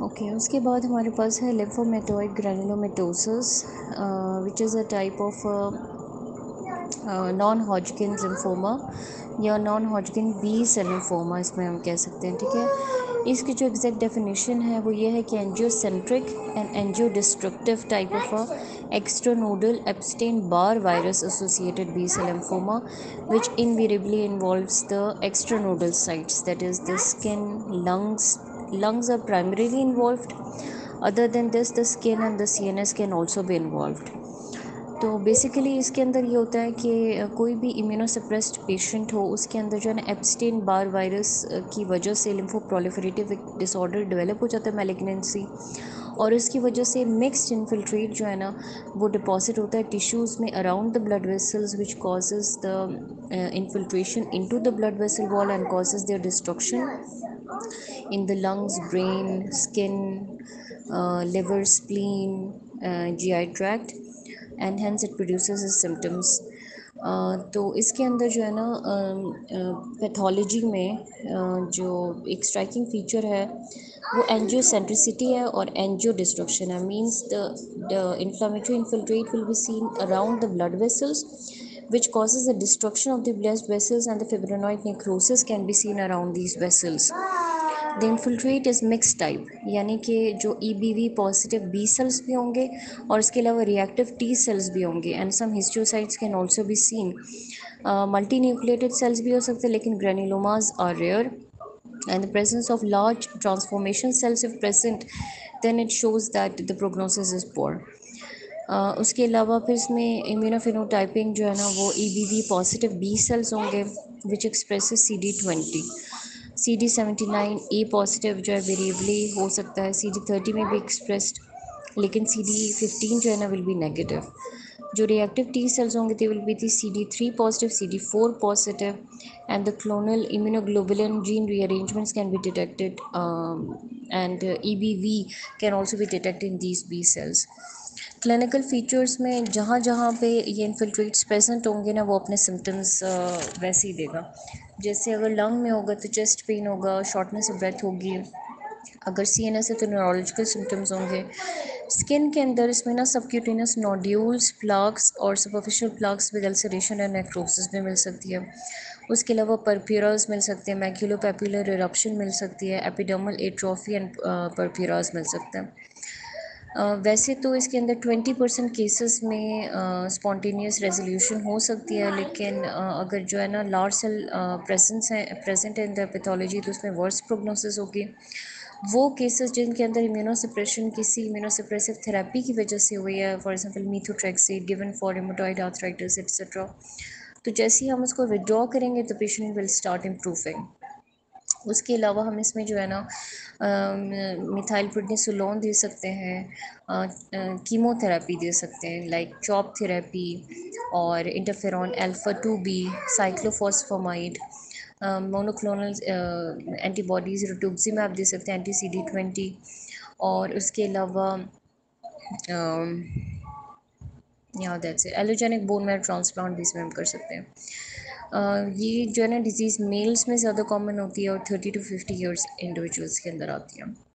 Okay उसके बाद हमारे पास है lymphomatoid granulomatosis which is a type of non Hodgkin lymphoma या non Hodgkin B cell lymphoma इसमें हम कह सकते हैं, ठीक है। इसकी जो एग्जैक्ट डेफिनेशन है वो ये है कि angiocentric and angiodestructive type of a extranodal Epstein Barr virus associated B cell lymphoma which invariably involves the extranodal sites, that is the skin, lungs are primarily involved. Other than this, the skin and the CNS can also be involved. तो basically इसके अंदर ये होता है कि कोई भी immunosuppressed patient हो उसके अंदर जो है ना एप्स्टेन बार वायरस की वजह से लिम्फो प्रोलिफरेटिव डिसऑर्डर डेवलप हो जाता है, मैलिग्नेंसी, और इसकी वजह से मिक्स्ड इन्फिल्ट्रेट जो है ना वो डिपॉजिट होता है टिश्यूज़ में around the blood vessels which causes the infiltration into the blood vessel wall and causes their destruction in the lungs, brain, skin, liver, spleen, GI tract, and hence it produces its symptoms. तो इसके अंदर जो है ना pathology में जो एक striking feature है वो एंजियोसेंट्रिसिटी है और एंजियो डिस्ट्रक्शन है। Means the inflammatory infiltrate will be seen around the blood vessels which causes the destruction of the blood vessels, and the fibrinoid necrosis can be seen around these vessels. The infiltrate is mix type, यानी कि जो EBV positive B sales भी होंगे और इसके अलावा reactive T cells भी होंगे, and some histiocytes can also be seen. Multinucleated cells भी हो सकते हैं लेकिन granulomas are rare, and the presence of large transformation cells if present, then it shows that the prognosis is poor. उसके अलावा फिर इसमें इम्यूनोफिनोटाइपिंग जो है ना वो EBV पॉजिटिव बी सेल्स होंगे which expresses CD20, CD79 A positive जो है वेरिएबली हो सकता है, CD30 में भी एक्सप्रेस्ड, लेकिन CD15 जो है ना विल बी नेगेटिव। जो रिएक्टिव टी सेल्स होंगे they will be the CD3 positive, CD4 positive, and the clonal immunoglobulin gene rearrangements can be detected, and EBV can also be detected in these B cells. Clinical features में जहाँ जहाँ पे ये infiltrates present होंगे ना वो अपने symptoms वैसे ही देगा। जैसे अगर लंग में होगा तो चेस्ट पेन होगा, शॉर्टनेस ऑफ ब्रेथ होगी, अगर CNS है तो न्यूरोलॉजिकल सिम्टम्स होंगे। स्किन के अंदर इसमें ना सबक्यूटेनियस नोड्यूल्स, प्लाक्स और superficial plaques with ulceration and necrosis भी मिल सकती है। उसके अलावा परप्यूरास मिल सकते हैं, मैक्यूलोपैपुलर इरप्शन मिल सकती है, एपिडर्मल एट्रोफी एंड परप्यूरास मिल सकते हैं। वैसे तो इसके अंदर 20% केसेस में स्पॉन्टेनियस रेजोल्यूशन हो सकती है, लेकिन अगर जो है ना लार्ज सेल प्रेजेंट है इन द पैथोलॉजी तो उसमें वर्स प्रोग्नोसिस होगी। वो केसेस जिनके अंदर इम्यूनोसप्रेशन किसी इम्यूनोसप्रेसिव थेरेपी की वजह से हुई है, for example methotrexate given for rheumatoid arthritis etcetera, तो जैसे ही हम उसको विड्रॉ करेंगे तो पेशेंट विल स्टार्ट इम्प्रूविंग। उसके अलावा हम इसमें जो है ना मिथाइल प्रेडनिसोलोन दे सकते हैं, कीमोथेरेपी दे सकते हैं लाइक चॉप थेरेपी, और interferon alpha 2b, cyclophosphamide, monoclonal antibodies rituximab दे सकते हैं, एंटी CD20, और उसके अलावा या that's it, allogeneic bone marrow transplant भी इसमें हम कर सकते हैं। ये जो है ना डिज़ीज़ मेल्स में ज़्यादा कॉमन होती है और 30 to 50 ईयर्स इंडिविजुअल्स के अंदर आती है।